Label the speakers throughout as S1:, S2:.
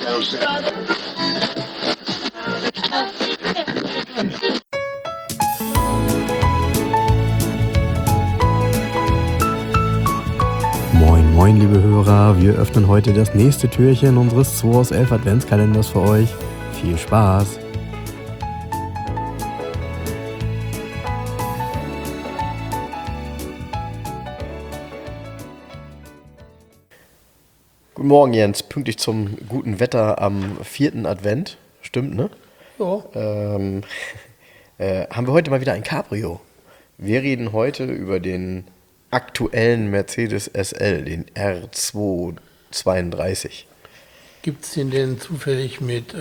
S1: Moin, moin, liebe Hörer. Wir öffnen heute das nächste Türchen unseres 2 aus 11 Adventskalenders für euch. Viel Spaß! Guten Morgen, Jens. Pünktlich zum guten Wetter am 4. Advent. Stimmt, ne?
S2: Ja.
S1: Haben wir heute mal wieder ein Cabrio. Wir reden heute über den aktuellen Mercedes SL, den R232.
S2: Gibt es den denn zufällig mit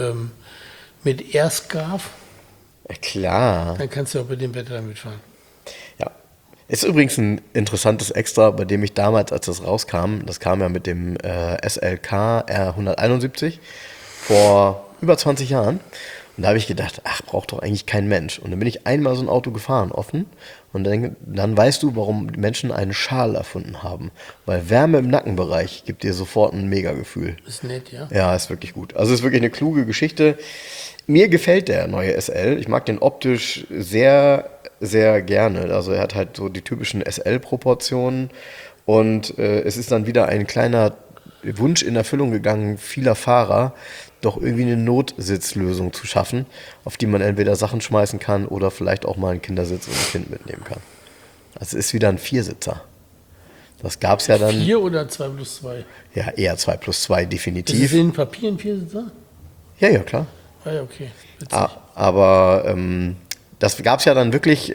S2: Airscarf?
S1: Klar.
S2: Dann kannst du auch bei dem Wetter damit fahren.
S1: Ja. Ist übrigens ein interessantes Extra, bei dem ich damals, als das rauskam, das kam ja mit dem SLK R171 vor über 20 Jahren. Und da habe ich gedacht, ach, braucht doch eigentlich kein Mensch. Und dann bin ich einmal so ein Auto gefahren, offen. Und dann weißt du, warum Menschen einen Schal erfunden haben. Weil Wärme im Nackenbereich gibt dir sofort ein Mega-Gefühl.
S2: Ist nett, ja?
S1: Ja, ist wirklich gut. Also ist wirklich eine kluge Geschichte. Mir gefällt der neue SL. Ich mag den optisch sehr, sehr gerne. Also er hat halt so die typischen SL-Proportionen. Und es ist dann wieder ein kleiner Wunsch in Erfüllung gegangen vieler Fahrer, doch irgendwie eine Notsitzlösung zu schaffen, auf die man entweder Sachen schmeißen kann oder vielleicht auch mal einen Kindersitz und ein Kind mitnehmen kann. Also es ist wieder ein Viersitzer. Das gab es ja dann.
S2: 4 oder 2+2?
S1: Ja, eher 2+2 definitiv.
S2: Ist es in Papier ein Viersitzer?
S1: Ja, klar.
S2: Ah ja, okay. Witzig.
S1: Aber das gab es ja dann wirklich,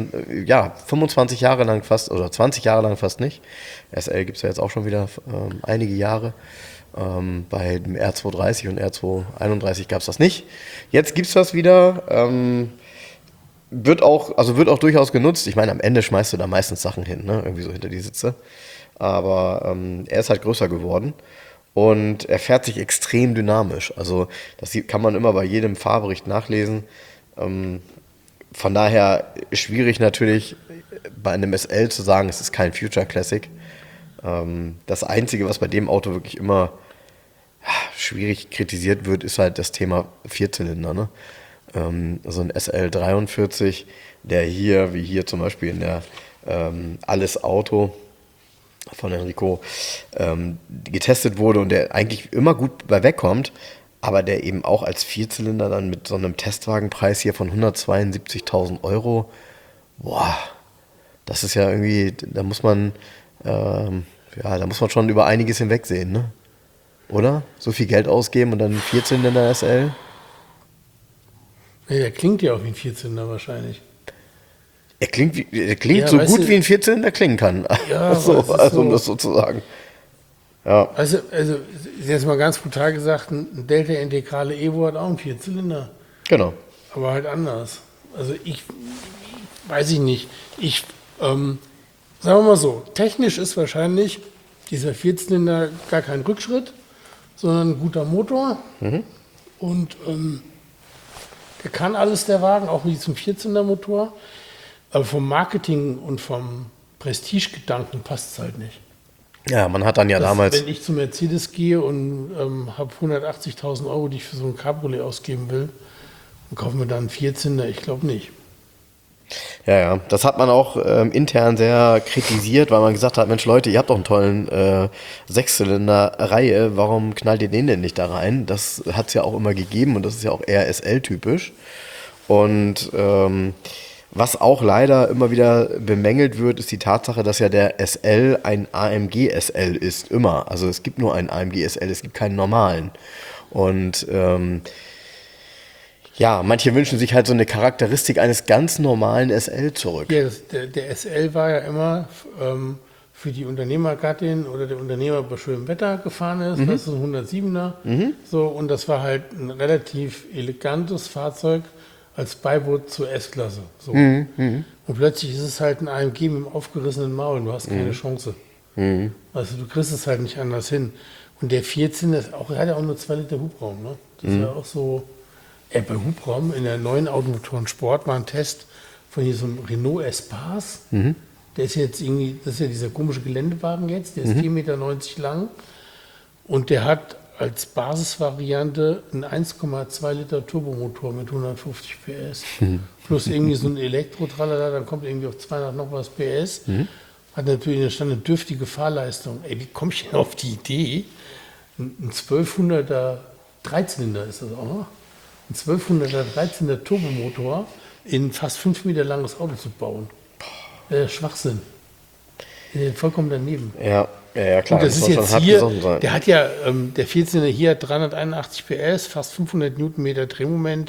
S1: 25 Jahre lang fast, oder 20 Jahre lang fast nicht. SL gibt es ja jetzt auch schon wieder einige Jahre. Bei dem R230 und R231 gab es das nicht. Jetzt gibt es das wieder. Wird auch durchaus genutzt. Ich meine, am Ende schmeißt du da meistens Sachen hin, ne? Irgendwie so hinter die Sitze. Aber er ist halt größer geworden. Und er fährt sich extrem dynamisch. Also das kann man immer bei jedem Fahrbericht nachlesen. Von daher schwierig natürlich bei einem SL zu sagen, es ist kein Future Classic. Das Einzige, was bei dem Auto wirklich immer schwierig kritisiert wird, ist halt das Thema Vierzylinder. Ne? So ein SL43, der hier, wie hier zum Beispiel in der Alles Auto von Enrico getestet wurde und der eigentlich immer gut bei wegkommt, aber der eben auch als Vierzylinder dann mit so einem Testwagenpreis hier von 172.000 €, boah, das ist ja irgendwie, da muss man schon über einiges hinwegsehen, ne? Oder? So viel Geld ausgeben und dann einen Vierzylinder SL?
S2: Nee, der klingt ja auch wie ein Vierzylinder wahrscheinlich.
S1: Er klingt
S2: Ja,
S1: so
S2: weißt
S1: gut,
S2: du,
S1: wie ein Vierzylinder klingen kann.
S2: Ja,
S1: also,
S2: aber es ist
S1: um
S2: so,
S1: das so zu sagen. Ja.
S2: also jetzt mal ganz brutal gesagt, ein Delta Integrale Evo hat auch einen Vierzylinder.
S1: Genau.
S2: Aber halt anders. Also weiß ich nicht. Sagen wir mal so, technisch ist wahrscheinlich dieser Vierzylinder gar kein Rückschritt, sondern ein guter Motor. Und der kann alles, der Wagen, auch wie zum Vierzylindermotor. Aber vom Marketing und vom Prestigegedanken passt es halt nicht.
S1: Ja, man hat dann ja damals.
S2: Wenn ich zu Mercedes gehe und habe 180.000 €, die ich für so ein Cabriolet ausgeben will, und kaufe mir dann einen Vierzylinder, ich glaube nicht.
S1: Ja, das hat man auch intern sehr kritisiert, weil man gesagt hat, Mensch Leute, ihr habt doch einen tollen Sechszylinder-Reihe, warum knallt ihr den denn nicht da rein? Das hat es ja auch immer gegeben und das ist ja auch eher SL-typisch. Und was auch leider immer wieder bemängelt wird, ist die Tatsache, dass ja der SL ein AMG SL ist, immer. Also es gibt nur einen AMG SL, es gibt keinen normalen. Und manche wünschen sich halt so eine Charakteristik eines ganz normalen SL zurück.
S2: Ja, der SL war ja immer für die Unternehmergattin oder der Unternehmer bei schönem Wetter gefahren ist. Das ist ein 107er. So, und das war halt ein relativ elegantes Fahrzeug als Beiboot zur S-Klasse. So. Und plötzlich ist es halt ein AMG mit einem aufgerissenen Maul. Du hast keine Chance. Also du kriegst es halt nicht anders hin. Und der 14 hat ja auch nur 2 Liter Hubraum. Ne? Das ist ja auch so. Bei Hubraum in der neuen Automotoren Sport war ein Test von hier so einem Renault Espace. Der ist jetzt irgendwie, das ist ja dieser komische Geländewagen jetzt, der ist 4,90 Meter lang. Und der hat als Basisvariante einen 1,2 Liter Turbomotor mit 150 PS. Plus irgendwie so ein Elektro-Tralala, dann kommt irgendwie auf 200 noch was PS. Hat natürlich eine dürftige Fahrleistung. Ey, wie komme ich denn auf die Idee, ein 1200er Dreizylinder ist das auch noch, ein 1200er Dreizylinder Turbomotor in fast 5 Meter langes Auto zu bauen? Schwachsinn. Vollkommen daneben.
S1: Ja, klar.
S2: Und das ist jetzt hier, der hat ja, der Vierzylinder hier hat 381 PS, fast 500 Newtonmeter Drehmoment.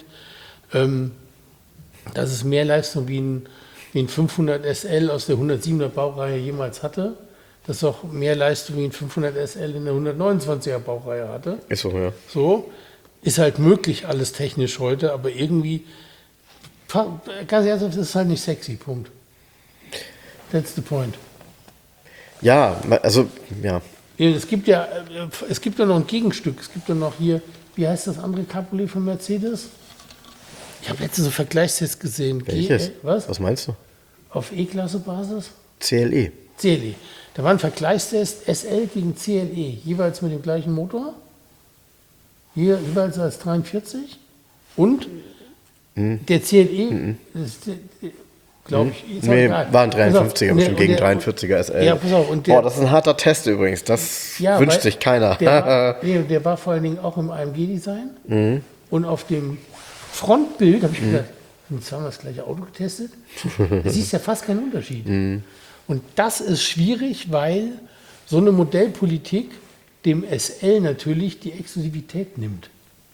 S2: Das ist mehr Leistung wie ein 500 SL aus der 107er Baureihe jemals hatte. Das ist auch mehr Leistung wie ein 500 SL in der 129er Baureihe hatte.
S1: Ist so, ja.
S2: So, ist halt möglich alles technisch heute, aber irgendwie, ganz ehrlich, das ist halt nicht sexy, Punkt. That's the point.
S1: Ja, also, ja.
S2: Es gibt ja noch ein Gegenstück. Es gibt ja noch hier, wie heißt das andere Cabriolet von Mercedes? Ich habe letztens so Vergleichstest gesehen.
S1: Welches? Was meinst du?
S2: Auf E-Klasse-Basis?
S1: CLE.
S2: CLE. Da war ein Vergleichstest SL gegen CLE, jeweils mit dem gleichen Motor. Hier jeweils als 43. Und der CLE, glaube ich, ist
S1: nee,
S2: egal.
S1: war ein 53er bestimmt gegen 43er SL.
S2: Ja, pass auf. Und
S1: boah, das ist ein harter Test übrigens. Das wünscht sich keiner.
S2: Der war vor allen Dingen auch im AMG-Design. Und auf dem Frontbild habe ich gedacht, haben wir zweimal das gleiche Auto getestet? Da siehst ja fast keinen Unterschied. Und das ist schwierig, weil so eine Modellpolitik dem SL natürlich die Exklusivität nimmt.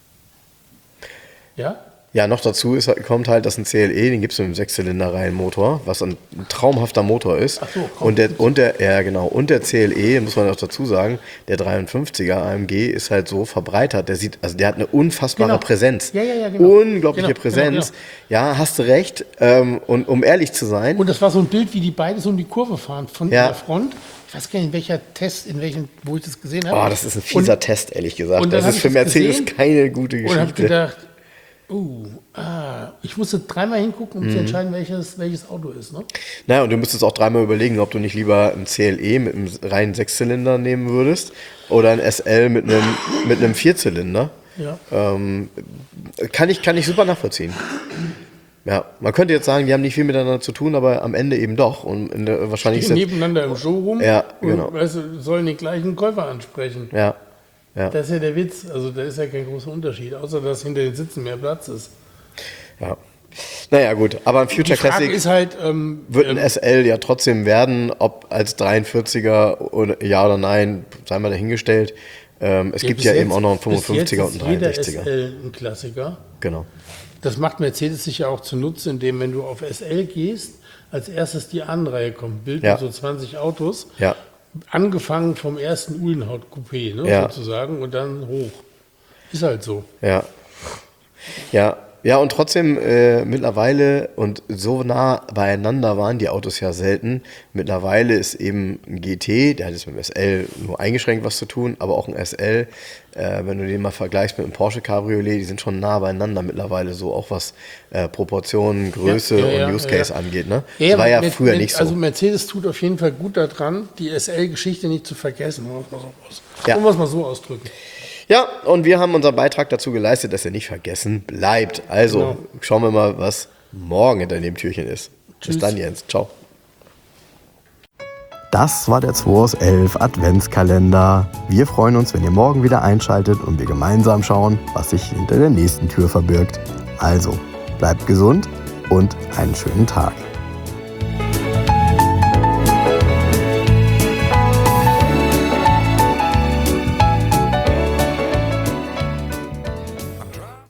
S2: Ja?
S1: Ja, noch dazu kommt halt, dass ein CLE, den gibt es mit einem 6-Zylinder-Reihenmotor, was ein traumhafter Motor ist.
S2: Ach so,
S1: und der CLE, muss man auch dazu sagen, der 53er AMG ist halt so verbreitert. Der hat eine unfassbare Präsenz.
S2: Ja, genau.
S1: Unglaubliche Präsenz. Genau. Ja, hast du recht. Und um ehrlich zu sein.
S2: Und das war so ein Bild, wie die beide so um die Kurve fahren von der Front. Ich weiß gar nicht, in welcher Test, wo ich das gesehen habe.
S1: Oh, das ist ein fieser Test, ehrlich gesagt.
S2: Und
S1: das ist für Mercedes keine gute Geschichte.
S2: Und habe gedacht, ich musste dreimal hingucken, um zu entscheiden, welches Auto ist. Ne?
S1: Naja, und du müsstest auch dreimal überlegen, ob du nicht lieber ein CLE mit einem reinen 6-Zylinder nehmen würdest oder ein SL mit einem 4-Zylinder.
S2: Ja.
S1: Kann ich super nachvollziehen. Ja, man könnte jetzt sagen, die haben nicht viel miteinander zu tun, aber am Ende eben doch. Und wahrscheinlich
S2: stehen nebeneinander im Showroom
S1: genau.
S2: und sollen den gleichen Käufer ansprechen.
S1: Ja.
S2: Das ist ja der Witz. Also da ist ja kein großer Unterschied, außer dass hinter den Sitzen mehr Platz ist.
S1: Ja. Naja, gut. Aber ein Future Classic
S2: ist halt,
S1: wird ein SL ja trotzdem werden, ob als 43er oder ja oder nein, sei mal dahingestellt. Es gibt ja eben auch noch einen 55er und einen 63er.
S2: Jeder SL ein Klassiker.
S1: Genau.
S2: Das macht Mercedes sich ja auch zunutze, indem, wenn du auf SL gehst, als erstes die A-Reihe kommt. Bilden so 20 Autos.
S1: Ja.
S2: Angefangen vom ersten Uhlenhaut-Coupé, sozusagen, und dann hoch. Ist halt so.
S1: Ja. Ja, und trotzdem mittlerweile, und so nah beieinander waren die Autos ja selten, mittlerweile ist eben ein GT, der hat jetzt mit dem SL nur eingeschränkt was zu tun, aber auch ein SL, wenn du den mal vergleichst mit einem Porsche Cabriolet, die sind schon nah beieinander mittlerweile, so auch was Proportionen, Größe und Use Case angeht. Ne? Das war ja früher nicht so.
S2: Also Mercedes tut auf jeden Fall gut daran, die SL-Geschichte nicht zu vergessen, wollen wir es mal so ausdrücken.
S1: Ja, und wir haben unseren Beitrag dazu geleistet, dass er nicht vergessen bleibt. Also schauen wir mal, was morgen hinter dem Türchen ist. Tschüss. Bis dann, Jens. Ciao. Das war der 2 aus 11 Adventskalender. Wir freuen uns, wenn ihr morgen wieder einschaltet und wir gemeinsam schauen, was sich hinter der nächsten Tür verbirgt. Also, bleibt gesund und einen schönen Tag.